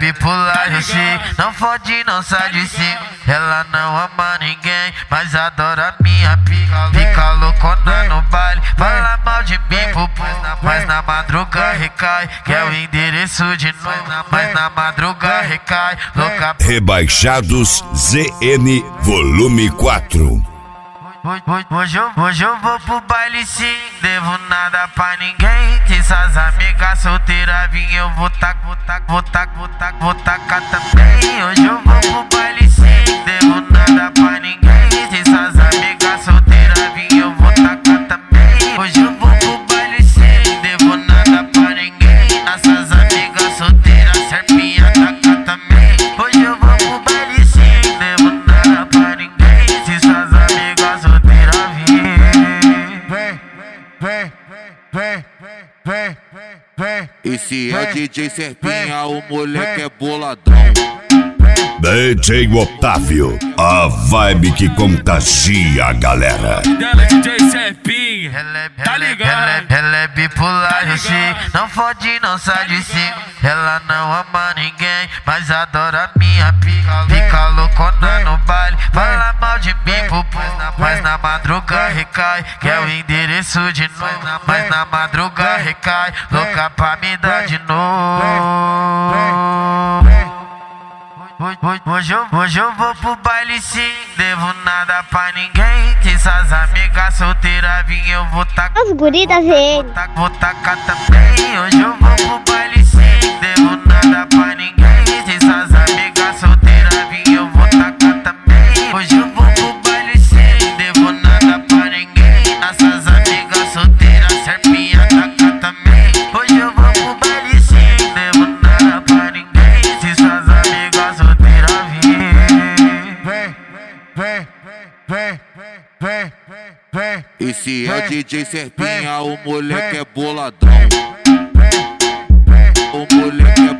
bipolar, eu sei. Não fode, não sai de cima. Ela não ama ninguém, mas adora minha pica. Fica loucona no baile, fala mal de mim pro povo. Mas na madruga recai, quer o endereço de novo. Mas na madruga recai, louca. Rebaixados ZN Volume 4. Hoje eu vou pro baile sim, devo nada pra ninguém. Que essas amigas solteiras vim, eu vou tacar também. Hoje eu vou pro baile sim, devo nada pra ninguém. Que essas amigas solteiras vim, eu vou tacar também. Hoje eu vou pro baile sim, devo nada pra ninguém. Essas amigas solteiras, serpinha taca também. Hoje eu vou pro baile sim, devo nada pra ninguém. Se essas amigas solteiras vem. Esse é o DJ Serpinha, o moleque é boladão. DJ Otávio, a vibe que contagia a galera. Dela DJ Serpinha, tá ligado? Ela é bipolar, eu sei. Não fode, não sai de cima. Ela não ama ninguém, mas adora minha pica. Fica loucona no baile, fala mal de mim pro povo. Mas na madruga recai, quer o endereço de novo. Mas na madruga recai, louca pra me dar de novo. Hoje eu vou pro baile sim, devo nada pra ninguém. Que essas amigas solteiras vim, eu vou tacar. Os guri da ZN. Vou tacar também. Hoje eu vou pro baile sim, devo nada pra ninguém. Que essas amigas solteiras vim, eu vou tacar também. Hoje eu vou pro baile sim, devo nada pra ninguém. Essas amigas solteiras, serpinha taca também. Hoje eu vou pro baile sim, devo nada pra ninguém. Se essas amigas solteiras vem. Esse é o DJ Serpinha, o moleque é boladão. O moleque é